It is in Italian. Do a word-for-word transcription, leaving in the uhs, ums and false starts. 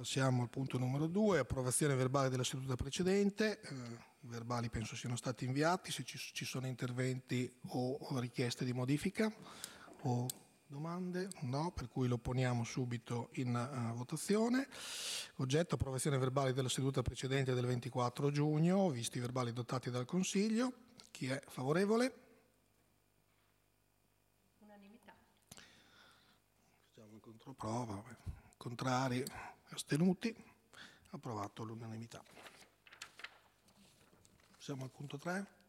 Passiamo al punto numero due, approvazione verbale della seduta precedente. Eh, I verbali penso siano stati inviati, se ci, ci sono interventi o, o richieste di modifica o domande? No, per cui lo poniamo subito in uh, votazione. Oggetto approvazione verbale della seduta precedente del ventiquattro giugno, visti i verbali adottati dal Consiglio. Chi è favorevole? Unanimità. Facciamo in controprova. Contrari, astenuti. Approvato all'unanimità. Siamo al punto tre.